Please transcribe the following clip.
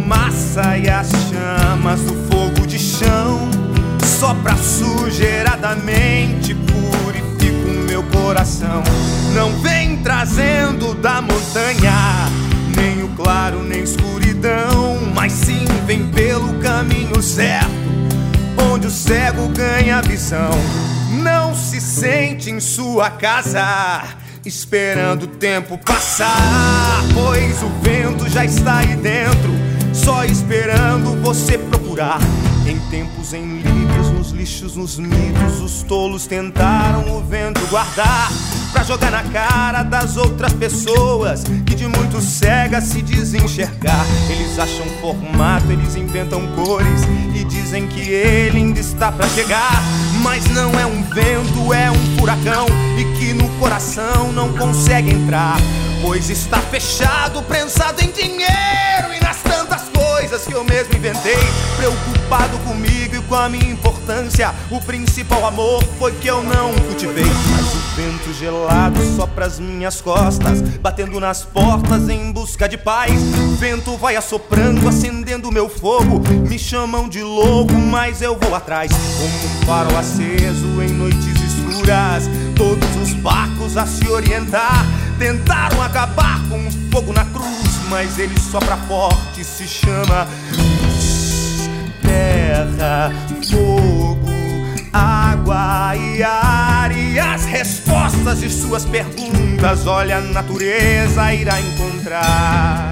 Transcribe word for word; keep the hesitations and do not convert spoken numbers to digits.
fumaça e as chamas do fogo de chão. Sopra a sujeira da mente, purifica o meu coração. Não vem trazendo da montanha nem o claro nem escuridão, mas sim vem pelo caminho certo, onde o cego ganha visão. Não se sente em sua casa, esperando o tempo passar, pois o vento já está aí dentro, só esperando você procurar. Em tempos, em livros, nos lixos, nos mitos, os tolos tentaram o vento guardar, pra jogar na cara das outras pessoas que de muito cegas se dizem enxergar. Eles acham formato, eles inventam cores e dizem que ele ainda está pra chegar, mas não é um vento, é um furacão, e que no coração não consegue entrar, pois está fechado, prensado em dinheiro e nas tantas coisas que eu mesmo inventei. Preocupado comigo e com a minha importância, o principal amor foi que eu não cultivei. Mas o vento gelado sopra as minhas costas, batendo nas portas em busca de paz. O vento vai assoprando, acendendo meu fogo, me chamam de louco, mas eu vou atrás. Como um farol aceso em noites escuras, todos os barcos a se orientar tentaram acabar com o fogo na cruz, mas ele sopra forte, se chama terra, fogo, água e ar. E as respostas de suas perguntas, olha, a natureza irá encontrar.